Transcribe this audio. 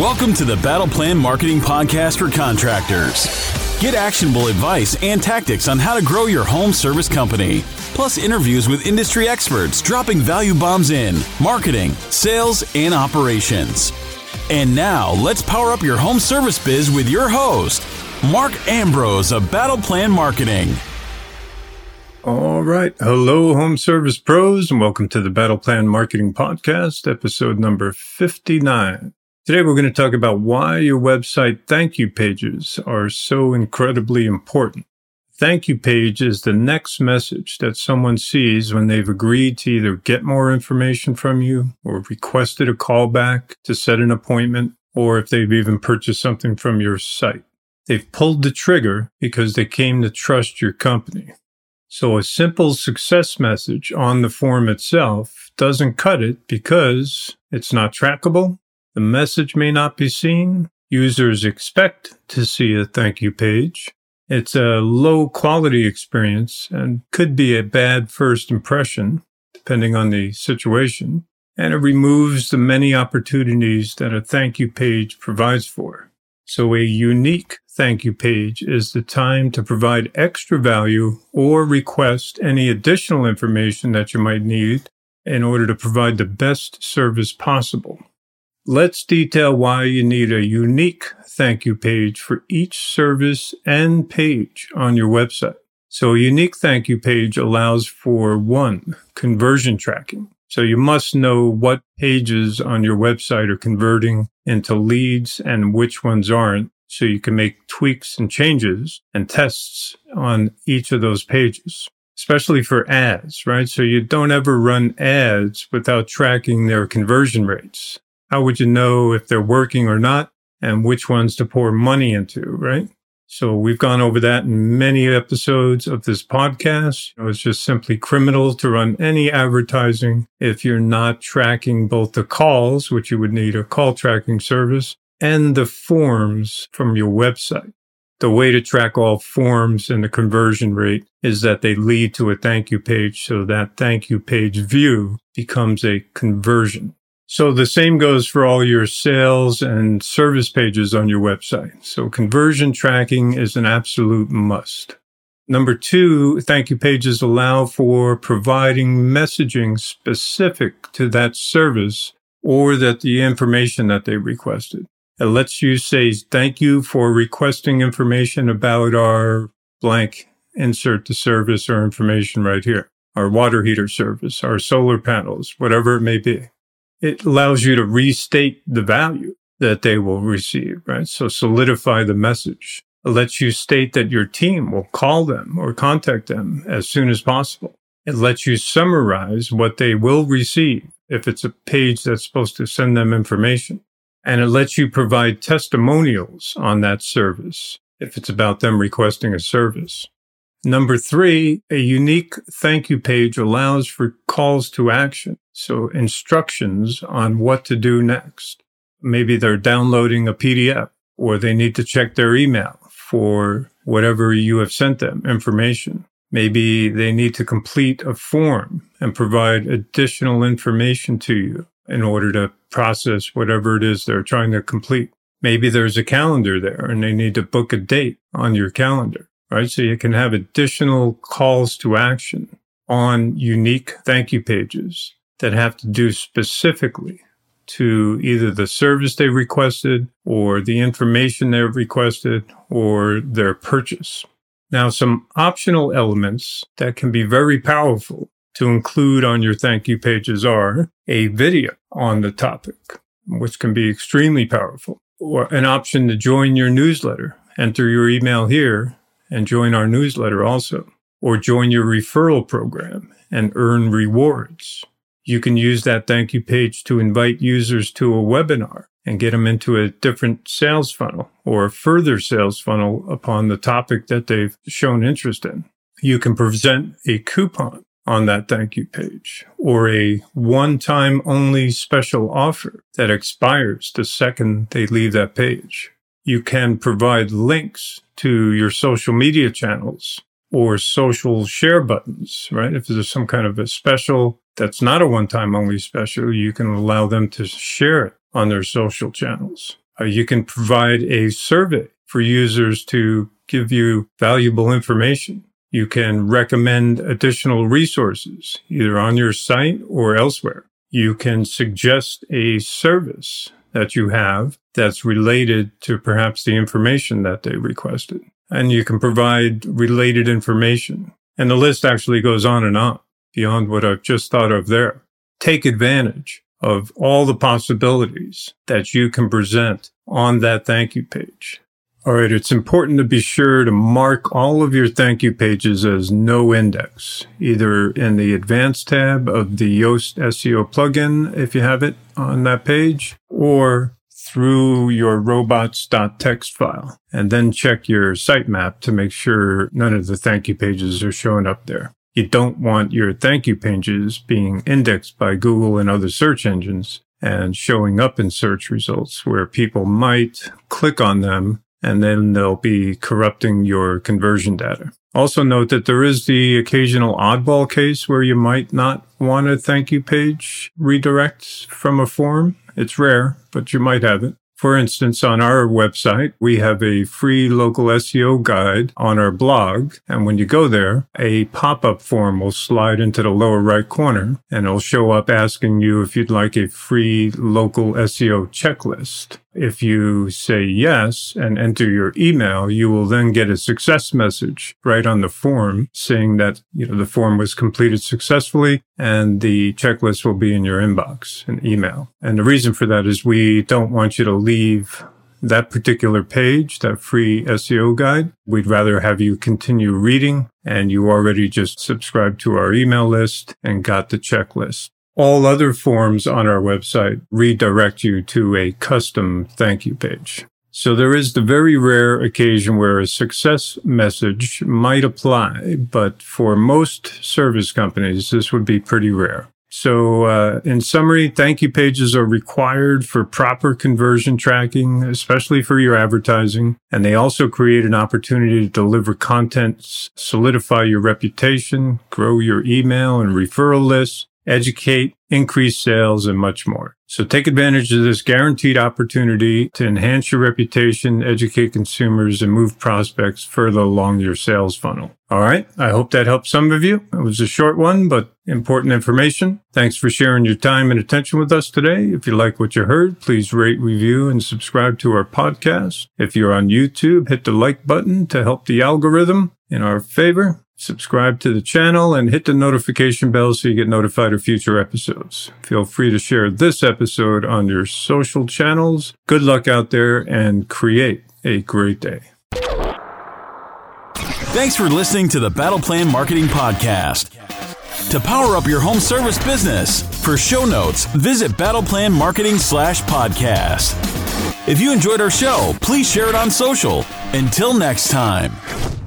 Welcome to the Battle Plan Marketing Podcast for contractors. Get actionable advice and tactics on how to grow your home service company. Plus interviews with industry experts dropping value bombs in marketing, sales, and operations. And now let's power up your home service biz with your host, Mark Ambrose of Battle Plan Marketing. All right. Hello, home service pros, and welcome to the Battle Plan Marketing Podcast, episode number 59. Today, we're going to talk about why your website thank you pages are so incredibly important. Thank you page is the next message that someone sees when they've agreed to either get more information from you or requested a callback to set an appointment, or if they've even purchased something from your site. They've pulled the trigger because they came to trust your company. So a simple success message on the form itself doesn't cut it because it's not trackable. The message may not be seen. Users expect to see a thank you page. It's a low quality experience and could be a bad first impression, depending on the situation. And it removes the many opportunities that a thank you page provides for. So a unique thank you page is the time to provide extra value or request any additional information that you might need in order to provide the best service possible. Let's detail why you need a unique thank you page for each service and page on your website. So a unique thank you page allows for 1, conversion tracking. So you must know what pages on your website are converting into leads and which ones aren't, so you can make tweaks and changes and tests on each of those pages, especially for ads, right? So you don't ever run ads without tracking their conversion rates. How would you know if they're working or not and which ones to pour money into, right? So we've gone over that in many episodes of this podcast. It's just simply criminal to run any advertising if you're not tracking both the calls, which you would need a call tracking service, and the forms from your website. The way to track all forms and the conversion rate is that they lead to a thank you page, so that thank you page view becomes a conversion. So the same goes for all your sales and service pages on your website. So conversion tracking is an absolute must. Number 2, thank you pages allow for providing messaging specific to that service or that the information that they requested. It lets you say, thank you for requesting information about our blank, insert the service or information right here, our water heater service, our solar panels, whatever it may be. It allows you to restate the value that they will receive, right? So solidify the message. It lets you state that your team will call them or contact them as soon as possible. It lets you summarize what they will receive if it's a page that's supposed to send them information. And it lets you provide testimonials on that service if it's about them requesting a service. Number 3, a unique thank you page allows for calls to action. So instructions on what to do next. Maybe they're downloading a PDF or they need to check their email for whatever you have sent them information. Maybe they need to complete a form and provide additional information to you in order to process whatever it is they're trying to complete. Maybe there's a calendar there and they need to book a date on your calendar, right? So you can have additional calls to action on unique thank you pages that have to do specifically to either the service they requested or the information they've requested or their purchase. Now, some optional elements that can be very powerful to include on your thank you pages are a video on the topic, which can be extremely powerful, or an option to join your newsletter. Enter your email here and join our newsletter also, or join your referral program and earn rewards. You can use that thank you page to invite users to a webinar and get them into a different sales funnel or a further sales funnel upon the topic that they've shown interest in. You can present a coupon on that thank you page or a one-time only special offer that expires the second they leave that page. You can provide links to your social media channels or social share buttons, right? If there's some kind of a special that's not a one-time only special, you can allow them to share it on their social channels. You can provide a survey for users to give you valuable information. You can recommend additional resources, either on your site or elsewhere. You can suggest a service that you have that's related to perhaps the information that they requested. And you can provide related information. And the list actually goes on beyond what I've just thought of there. Take advantage of all the possibilities that you can present on that thank you page. All right, it's important to be sure to mark all of your thank you pages as no index, either in the advanced tab of the Yoast SEO plugin, if you have it on that page, or through your robots.txt file. And then check your sitemap to make sure none of the thank you pages are showing up there. You don't want your thank you pages being indexed by Google and other search engines and showing up in search results where people might click on them and then they'll be corrupting your conversion data. Also note that there is the occasional oddball case where you might not want a thank you page redirect from a form. It's rare, but you might have it. For instance, on our website, we have a free local SEO guide on our blog. And when you go there, a pop-up form will slide into the lower right corner and it'll show up asking you if you'd like a free local SEO checklist. If you say yes and enter your email, you will then get a success message right on the form saying that, the form was completed successfully and the checklist will be in your inbox, an email. And the reason for that is we don't want you to leave that particular page, that free SEO guide. We'd rather have you continue reading and you already just subscribed to our email list and got the checklist. All other forms on our website redirect you to a custom thank you page. So there is the very rare occasion where a success message might apply, but for most service companies, this would be pretty rare. So in summary, thank you pages are required for proper conversion tracking, especially for your advertising. And they also create an opportunity to deliver content, solidify your reputation, grow your email and referral lists, educate, increase sales, and much more. So take advantage of this guaranteed opportunity to enhance your reputation, educate consumers, and move prospects further along your sales funnel. All right. I hope that helped some of you. It was a short one, but important information. Thanks for sharing your time and attention with us today. If you like what you heard, please rate, review, and subscribe to our podcast. If you're on YouTube, hit the like button to help the algorithm in our favor. Subscribe to the channel and hit the notification bell so you get notified of future episodes. Feel free to share this episode on your social channels. Good luck out there and create a great day. Thanks for listening to the Battle Plan Marketing Podcast. To power up your home service business, for show notes, visit battleplanmarketing.com/podcast. If you enjoyed our show, please share it on social. Until next time.